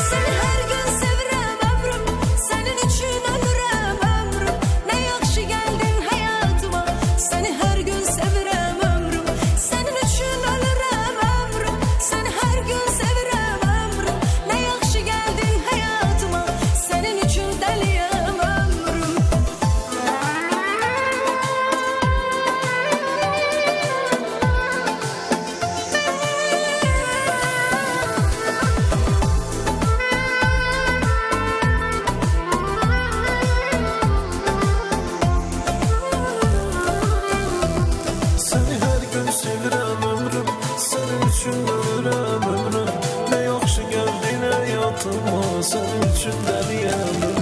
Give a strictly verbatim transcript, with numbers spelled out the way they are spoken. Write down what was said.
Seni her gün sevirəm ömrüm, senin için ölürəm ömrüm. Ne yaxşı geldin hayatıma, seni her gün sevirəm ömrüm. Senin için ölürəm ömrüm, seni her gün sevirəm ömrüm. Ne yaxşı geldin hayatıma, senin için deliyəm ömrüm. Seni her gün sevirəm ömrüm, senin için ölürəm ömrüm. Ne yaxşı geldin hayatıma, senin için deliyəm ömrüm.